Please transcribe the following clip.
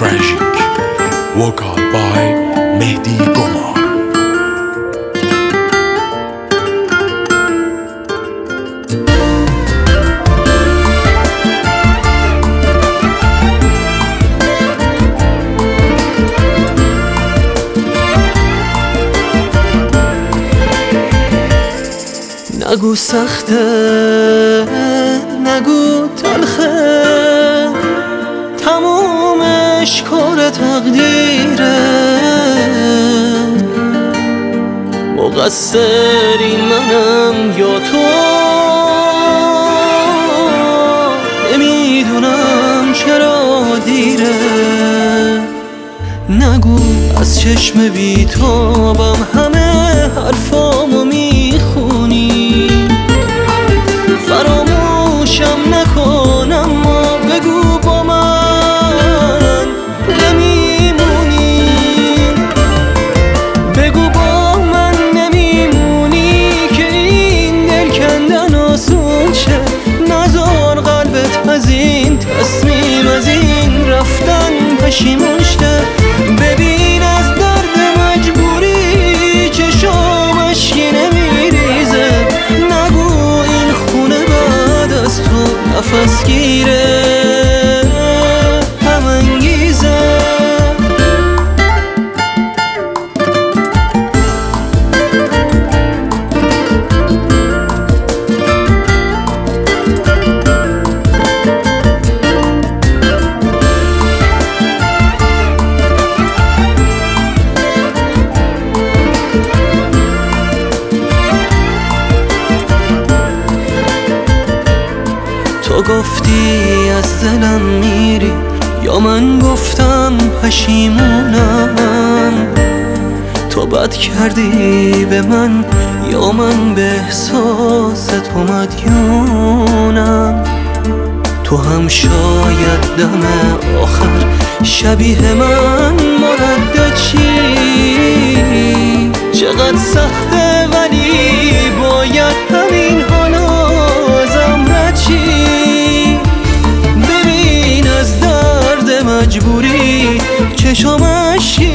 Tragic Vocal by Mehdi Gomar. نگو سخته نگو تلخه، تمومش کار تقدیره. مقصر این منم یا تو، نمیدونم چرا دیره. نگو از چشم بیتابم همه حرفامو میخونی. فراموشم نکن اما بگو با من نمیمونی. بگو با من نمیمونی که این دل کندن آسون شه. نذار قلبت از این تصمیم از این رفتن پشیمون شه. ببین از درد مجبوری چشام اشکی نمیریزه. نگو این خونه بعد از تو نفس گیره هم انگیزه. تو گفتی از دلم میری یا من گفتم پشیمونم. تو بد کردی به من یا من به احساست مدیونم. تو هم شاید دم آخر شبیه من مردد چی. چقدر سخته ولی باید همین حالا ازم رد چی. مجبوری چشام اشکی